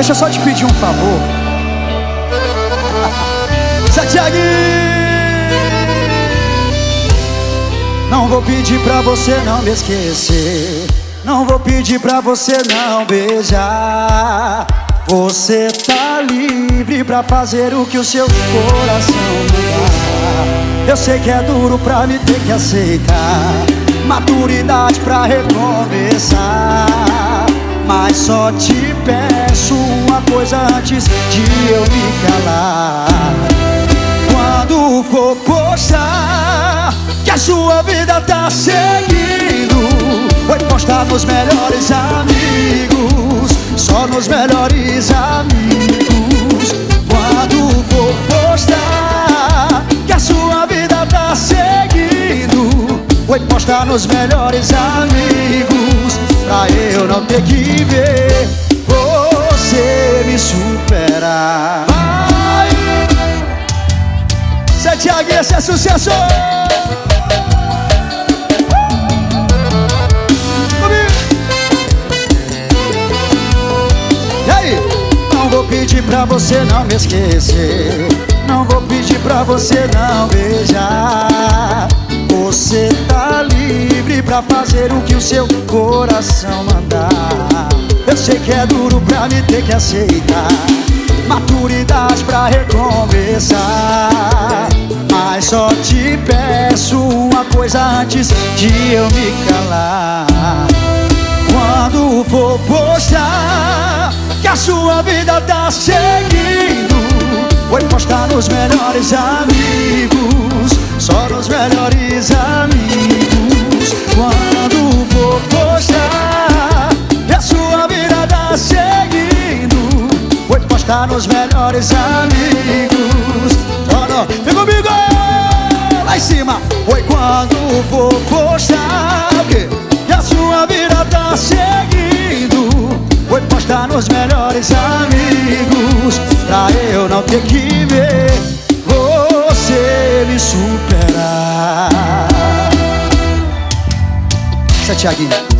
Deixa eu só te pedir um favor. Zé Thiaguinho, não vou pedir pra você não me esquecer, não vou pedir pra você não beijar. Você tá livre pra fazer o que o seu coração mandar. Eu sei que é duro pra me ter que aceitar, maturidade pra recomeçar. Mas só te peço uma coisa antes de eu me calar. Quando for postar que a sua vida tá seguindo, vai postar nos melhores amigos, só nos melhores amigos. Quando for postar que a sua vida tá seguindo, vai postar nos melhores amigos, pra eu não ter que ver você me superar. Vai! Zé Thiaguinho, esse é sucesso! E aí? Não vou pedir pra você não me esquecer, não vou pedir pra você não beijar. Você tá livre pra fazer o que o seu coração mandar. Eu sei que é duro pra me ter que aceitar, maturidade pra recomeçar. Mas só te peço uma coisa antes de eu me calar. Quando for postar que a sua vida tá seguindo, vou postar nos melhores amigos, só nos melhores amigos. Quando for postar que a sua vida tá seguindo, vou postar nos melhores amigos. Oh, não. Vem comigo! Lá em cima! Oi, quando for postar o quê? Que a sua vida tá seguindo, vou postar nos melhores amigos, pra eu não ter que ver você me superar. Zé Thiaguinho.